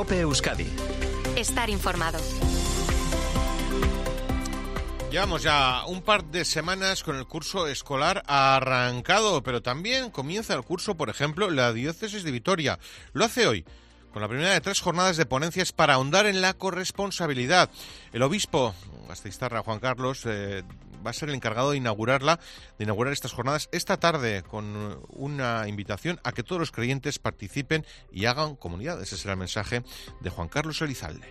COPE Euskadi. Estar informado. Llevamos ya un par de semanas con el curso escolar arrancado, pero también comienza el curso, por ejemplo, la Diócesis de Vitoria. Lo hace hoy, con la primera de 3 jornadas de ponencias para ahondar en la corresponsabilidad. El obispo gasteiztarra, Juan Carlos, va a ser el encargado de inaugurar estas jornadas esta tarde, con una invitación a que todos los creyentes participen y hagan comunidad. Ese será el mensaje de Juan Carlos Elizalde.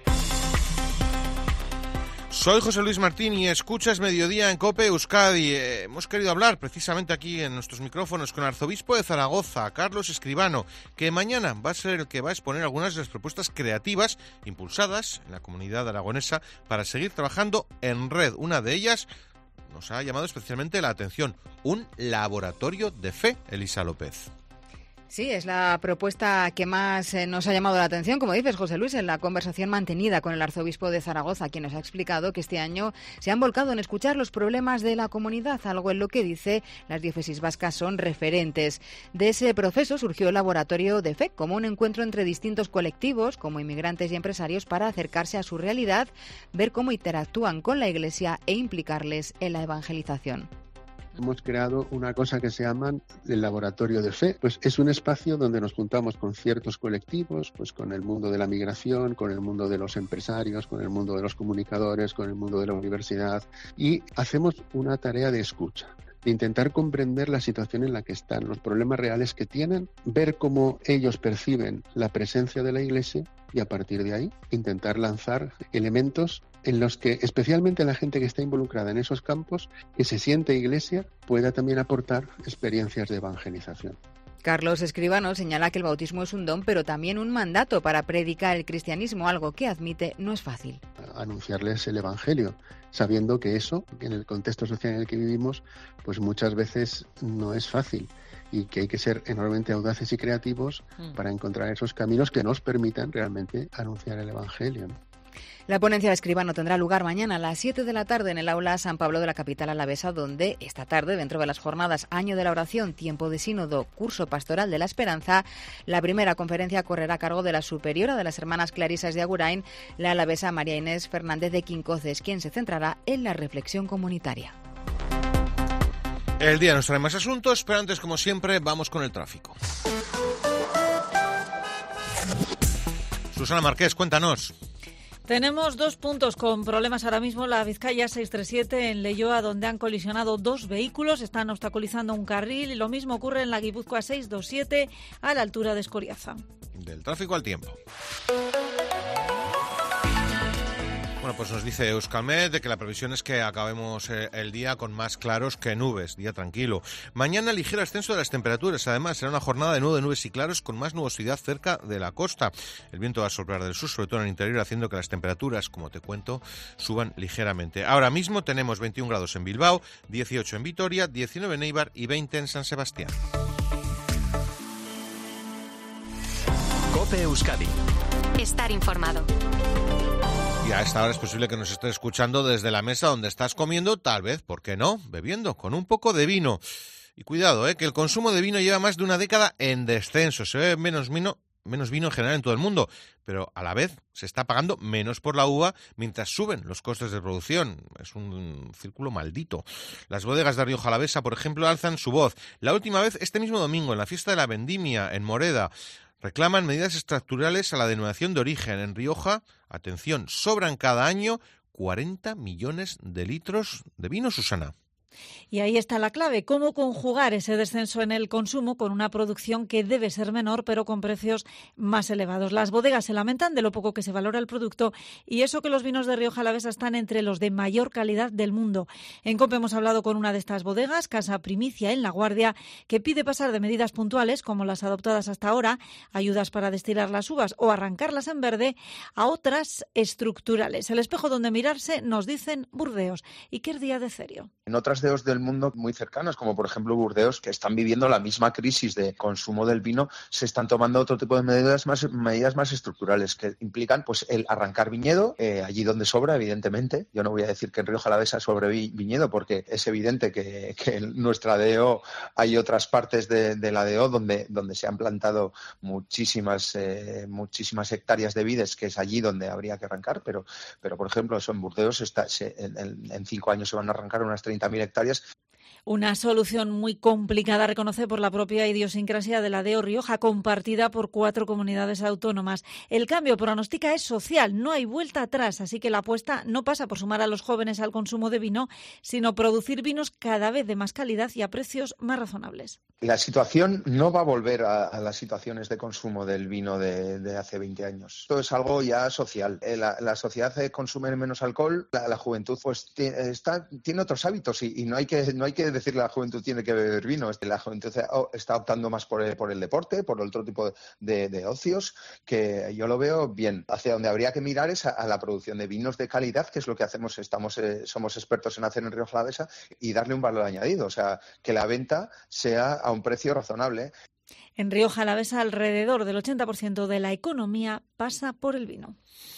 Soy José Luis Martín y escuchas Mediodía en COPE Euskadi. Hemos querido hablar precisamente aquí en nuestros micrófonos con el arzobispo de Zaragoza, Carlos Escribano, que mañana va a ser el que va a exponer algunas de las propuestas creativas impulsadas en la comunidad aragonesa para seguir trabajando en red. Una de ellas nos ha llamado especialmente la atención: un laboratorio de fe, Elisa López. Sí, es la propuesta que más nos ha llamado la atención, como dices, José Luis, en la conversación mantenida con el arzobispo de Zaragoza, quien nos ha explicado que este año se han volcado en escuchar los problemas de la comunidad, algo en lo que dice las diócesis vascas son referentes. De ese proceso surgió el laboratorio de fe, como un encuentro entre distintos colectivos, como inmigrantes y empresarios, para acercarse a su realidad, ver cómo interactúan con la Iglesia e implicarles en la evangelización. Hemos creado una cosa que se llama el Laboratorio de Fe. Pues es un espacio donde nos juntamos con ciertos colectivos, pues con el mundo de la migración, con el mundo de los empresarios, con el mundo de los comunicadores, con el mundo de la universidad, y hacemos una tarea de escucha, de intentar comprender la situación en la que están, los problemas reales que tienen, ver cómo ellos perciben la presencia de la Iglesia y a partir de ahí intentar lanzar elementos en los que especialmente la gente que está involucrada en esos campos, que se siente Iglesia, pueda también aportar experiencias de evangelización. Carlos Escribano señala que el bautismo es un don, pero también un mandato para predicar el cristianismo, algo que admite no es fácil. Anunciarles el Evangelio, sabiendo que eso, en el contexto social en el que vivimos, pues muchas veces no es fácil y que hay que ser enormemente audaces y creativos para encontrar esos caminos que nos permitan realmente anunciar el Evangelio, ¿no? La ponencia de Escribano tendrá lugar mañana a las 7 de la tarde en el aula San Pablo de la capital alavesa, donde esta tarde, dentro de las jornadas Año de la Oración, Tiempo de Sínodo, Curso Pastoral de la Esperanza, la primera conferencia correrá a cargo de la superiora de las Hermanas Clarisas de Agurain, la alavesa María Inés Fernández de Quincoces, quien se centrará en la reflexión comunitaria. El día nos trae más asuntos, pero antes, como siempre, vamos con el tráfico. Susana Marqués, cuéntanos. Tenemos 2 puntos con problemas ahora mismo. La Vizcaya 637 en Leioa, donde han colisionado 2 vehículos, están obstaculizando un carril, y lo mismo ocurre en la Guipúzcoa 627 a la altura de Escoriaza. Del tráfico al tiempo. Bueno, pues nos dice Euskalmet de que la previsión es que acabemos el día con más claros que nubes, día tranquilo. Mañana ligero ascenso de las temperaturas, además será una jornada de nuevo de nubes y claros con más nubosidad cerca de la costa. El viento va a soplar del sur, sobre todo en el interior, haciendo que las temperaturas, como te cuento, suban ligeramente. Ahora mismo tenemos 21 grados en Bilbao, 18 en Vitoria, 19 en Eibar y 20 en San Sebastián. COPE Euskadi. Estar informado. Y a esta hora es posible que nos estés escuchando desde la mesa donde estás comiendo, tal vez, ¿por qué no?, bebiendo, con un poco de vino. Y cuidado, que el consumo de vino lleva más de una década en descenso. Se bebe menos vino en general en todo el mundo, pero a la vez se está pagando menos por la uva mientras suben los costes de producción. Es un círculo maldito. Las bodegas de Rioja Alavesa, por ejemplo, alzan su voz. La última vez, este mismo domingo, en la fiesta de la Vendimia, en Moreda, reclaman medidas estructurales a la denominación de origen. En Rioja, atención, sobran cada año 40 millones de litros de vino, Susana. Y ahí está la clave, cómo conjugar ese descenso en el consumo con una producción que debe ser menor, pero con precios más elevados. Las bodegas se lamentan de lo poco que se valora el producto, y eso que los vinos de Rioja Alavesa están entre los de mayor calidad del mundo. En COPE hemos hablado con una de estas bodegas, Casa Primicia en La Guardia, que pide pasar de medidas puntuales, como las adoptadas hasta ahora, ayudas para destilar las uvas o arrancarlas en verde, a otras estructurales. El espejo donde mirarse, nos dicen Burdeos. Iker Díaz de Cerio. En otras de del mundo muy cercanos, como por ejemplo Burdeos, que están viviendo la misma crisis de consumo del vino, se están tomando otro tipo de medidas más estructurales que implican pues el arrancar viñedo allí donde sobra, evidentemente. Yo no voy a decir que en Rioja Alavesa sobre viñedo, porque es evidente que en nuestra DO hay otras partes de la DO donde se han plantado muchísimas hectáreas de vides, que es allí donde habría que arrancar, pero por ejemplo, eso en Burdeos en 5 años se van a arrancar unas 30.000 hectáreas. Una solución muy complicada, reconoce, por la propia idiosincrasia de la DO Rioja, compartida por 4 comunidades autónomas. El cambio, pronostica, es social, no hay vuelta atrás, así que la apuesta no pasa por sumar a los jóvenes al consumo de vino, sino producir vinos cada vez de más calidad y a precios más razonables. La situación no va a volver a las situaciones de consumo del vino de hace 20 años. Esto es algo ya social. La sociedad consume menos alcohol, la juventud pues tiene otros hábitos y no hay que decirle a la juventud tiene que beber vino. La juventud está optando más por el deporte, por otro tipo de ocios, que yo lo veo bien. Hacia donde habría que mirar es a la producción de vinos de calidad, que es lo que hacemos. Somos expertos en hacer en Rioja Alavesa, y darle un valor añadido, o sea, que la venta sea a un precio razonable. En Rioja Alavesa, alrededor del 80% de la economía pasa por el vino.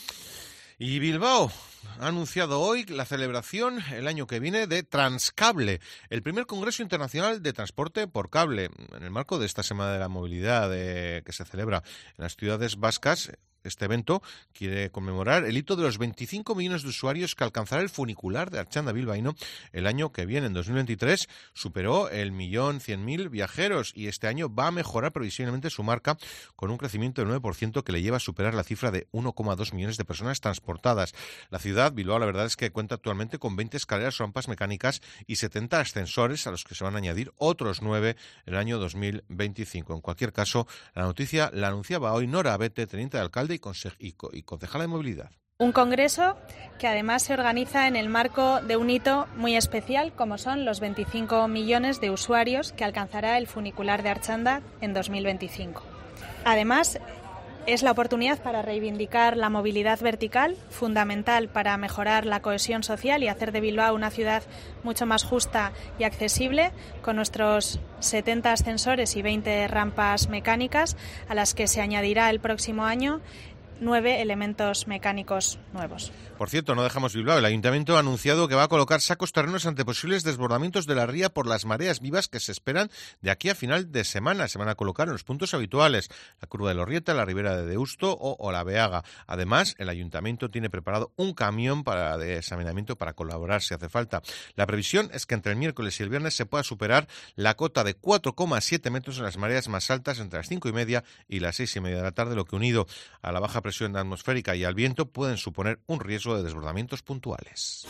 Y Bilbao ha anunciado hoy la celebración el año que viene de Transcable, el primer Congreso Internacional de Transporte por Cable. En el marco de esta Semana de la Movilidad que se celebra en las ciudades vascas, este evento quiere conmemorar el hito de los 25 millones de usuarios que alcanzará el funicular de Artxanda bilbaíno el año que viene. En 2023 superó el 1.100.000 viajeros y este año va a mejorar previsiblemente su marca con un crecimiento del 9% que le lleva a superar la cifra de 1,2 millones de personas transportadas. La ciudad, Bilbao, la verdad es que cuenta actualmente con 20 escaleras o rampas mecánicas y 70 ascensores, a los que se van a añadir otros 9 en el año 2025. En cualquier caso, la noticia la anunciaba hoy Nora Abete, teniente de alcalde y concejala de movilidad. Un congreso que además se organiza en el marco de un hito muy especial, como son los 25 millones de usuarios que alcanzará el funicular de Artxanda en 2025. Además, es la oportunidad para reivindicar la movilidad vertical, fundamental para mejorar la cohesión social y hacer de Bilbao una ciudad mucho más justa y accesible, con nuestros 70 ascensores y 20 rampas mecánicas, a las que se añadirá el próximo año 9 elementos mecánicos nuevos. Por cierto, no dejamos Bilbao. El Ayuntamiento ha anunciado que va a colocar sacos terrenos ante posibles desbordamientos de la ría por las mareas vivas que se esperan de aquí a final de semana. Se van a colocar en los puntos habituales: la Curva de Lorrieta, la Ribera de Deusto o la Beaga. Además, el Ayuntamiento tiene preparado un camión de examinamiento para colaborar si hace falta. La previsión es que entre el miércoles y el viernes se pueda superar la cota de 4,7 metros en las mareas más altas entre las 5:30 y las 6:30 de la tarde, lo que, unido a la baja presión atmosférica y al viento, pueden suponer un riesgo de desbordamientos puntuales.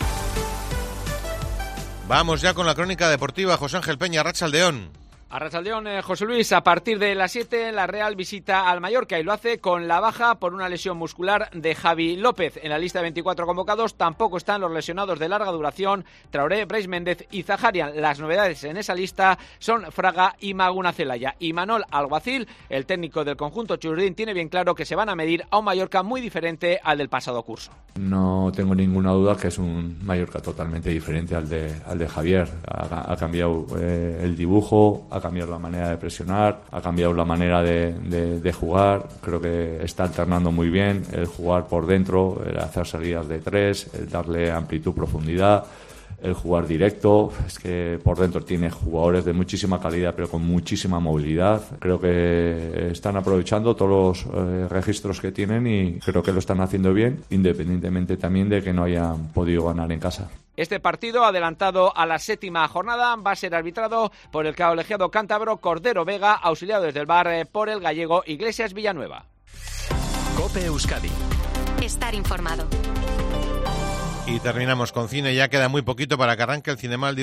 Vamos ya con la crónica deportiva. José Ángel Peña, Arratsaldeón. Arratsaldeón, José Luis. A partir de las 7, la Real visita al Mallorca y lo hace con la baja por una lesión muscular de Javi López. En la lista de 24 convocados tampoco están los lesionados de larga duración, Traoré, Brais Méndez y Zaharian. Las novedades en esa lista son Fraga y Maguna Celaya. Y Manol Alguacil, el técnico del conjunto churridín, tiene bien claro que se van a medir a un Mallorca muy diferente al del pasado curso. No tengo ninguna duda que es un Mallorca totalmente diferente al de Javier. Ha cambiado el dibujo, ha cambiado la manera de presionar, ha cambiado la manera de jugar. Creo que está alternando muy bien el jugar por dentro, el hacer salidas de 3, el darle amplitud, profundidad, el jugar directo. Es que por dentro tiene jugadores de muchísima calidad pero con muchísima movilidad. Creo que están aprovechando todos los registros que tienen y creo que lo están haciendo bien, independientemente también de que no hayan podido ganar en casa. Este partido, adelantado a la 7ª jornada, va a ser arbitrado por el colegiado cántabro Cordero Vega, auxiliado desde el VAR por el gallego Iglesias Villanueva. COPE Euskadi. Estar informado. Y terminamos con cine. Ya queda muy poquito para que arranque el Cinemaldi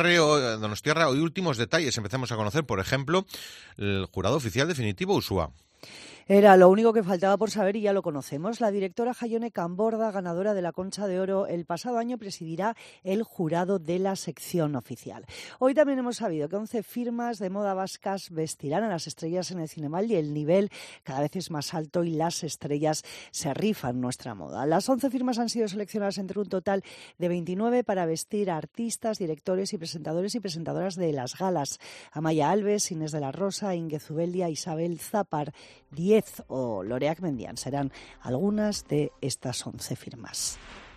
Donostiarra. Hoy últimos detalles. Empezamos a conocer, por ejemplo, el jurado oficial definitivo, Ushua. Era lo único que faltaba por saber y ya lo conocemos. La directora Jaione Camborda, ganadora de la Concha de Oro el pasado año, presidirá el jurado de la sección oficial. Hoy también hemos sabido que 11 firmas de moda vascas vestirán a las estrellas en el Cinemal y el nivel cada vez es más alto y las estrellas se rifan nuestra moda. Las 11 firmas han sido seleccionadas entre un total de 29 para vestir a artistas, directores y presentadoras de las galas. Amaya Alves, Inés de la Rosa, Inge Zubelia, Isabel Zapar, 10 o Loreak Mendian serán algunas de estas 11 firmas.